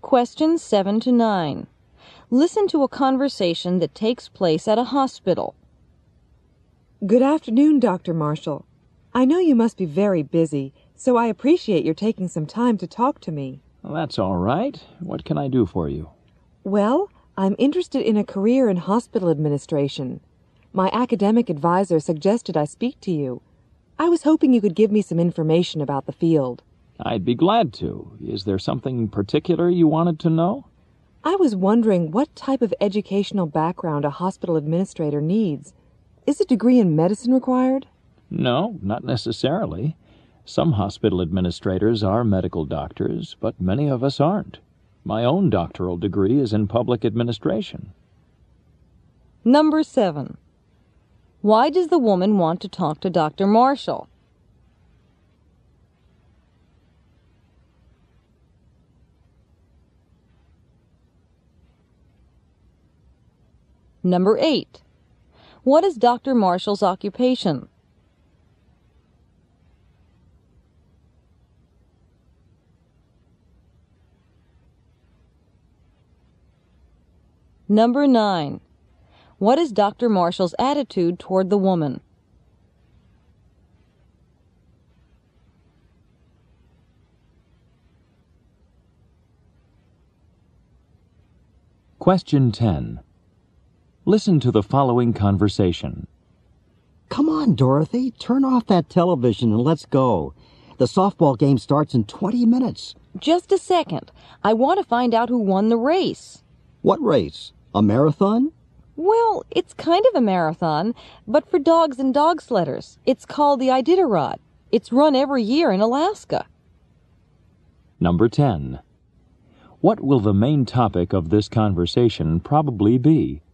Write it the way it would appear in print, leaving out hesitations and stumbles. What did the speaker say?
Questions 7 to 9. Listen to a conversation that takes place at a hospital. Good afternoon, Dr. Marshall. I know you must be very busy, so I appreciate your taking some time to talk to me. Well, that's all right. What can I do for you? Well, I'm interested in a career in hospital administration. My academic advisor suggested I speak to you. I was hoping you could give me some information about the field. I'd be glad to. Is there something particular you wanted to know? I was wondering what type of educational background a hospital administrator needs. Is a degree in medicine required? No, not necessarily. Some hospital administrators are medical doctors, but many of us aren't. My own doctoral degree is in public administration. Number 7. Why does the woman want to talk to Dr. Marshall? Number 8. What is Dr. Marshall's occupation? Number 9. What is Dr. Marshall's attitude toward the woman? Question 10. Listen to the following conversation. Come on, Dorothy. Turn off that television and let's go. The softball game starts in 20 minutes. Just a second. I want to find out who won the race. What race? A marathon? Well, it's kind of a marathon, but for dogs and dog sledders. It's called the Iditarod. It's run every year in Alaska. Number 10. What will the main topic of this conversation probably be?